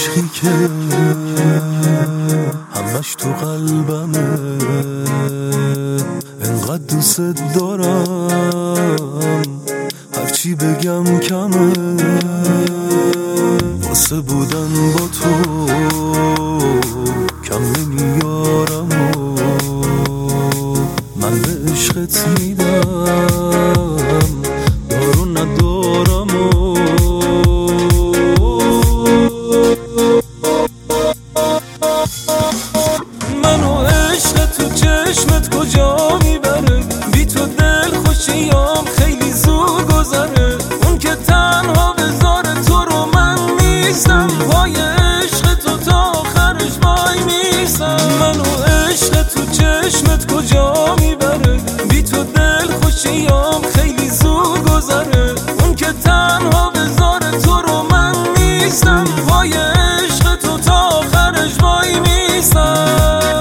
عشقی که همش تو قلبمه، انقدر دوست دارم هرچی بگم کمه. واسه بودن با تو کم نمیارم و من به عشقت میدم دار و ندارم و منو عشق تو چشمت کجا میبره، بی تو دل خوشیام خیلی زود گذره. اون که تنها بذاره تو رو من نیستم، پای عشق تو تا آخرش وای میستم. منو عشق تو چشمت کجا میبره، بی تو دل خوشیام خیلی زود گذره. اون که تنها بذاره تو رو من نیستم، پای عشق تو تا آخرش وای میستم.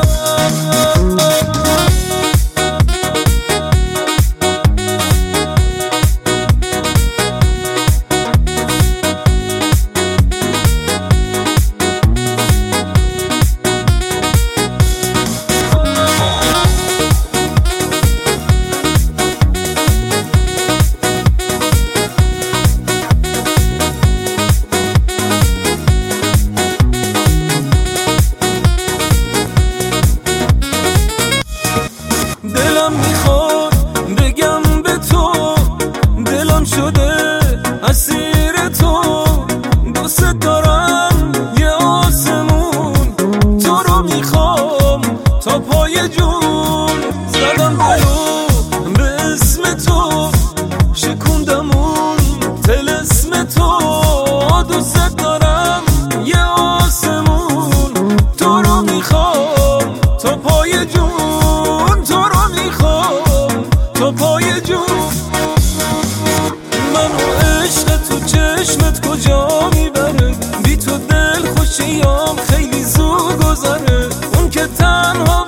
دلم میخواد بگم به تو، دلم شده اسیر تو. دوست دارم یه آسمون، تو رو میخوام تا پای جون. زدم دلو به اسم تو، شکوندم اون طلسم تو. دوست دارم یه آسمون، تو رو میخوام تا پای جون، تو رو میخوام تا پای جون. منو عشق تو چشمت کجا میبره، بی تو دل خوشیام خیلی زود گذره. اون که تنها